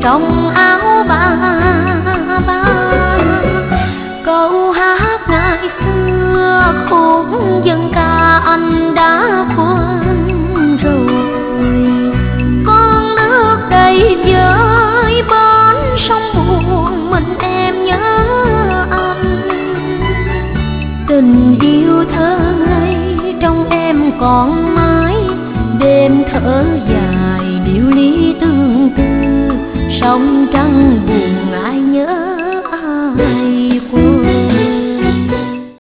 trong áo ba ba. Câu hát ngày xưa khúc dân ca anh đã quên rồi. Con nước đầy vơi bến sông buồn mình em nhớ anh. Tình yêu thơ ngây trong em còn mãi, đêm thở dài điệu ly tương tư, sông trăng buồn ai nhớ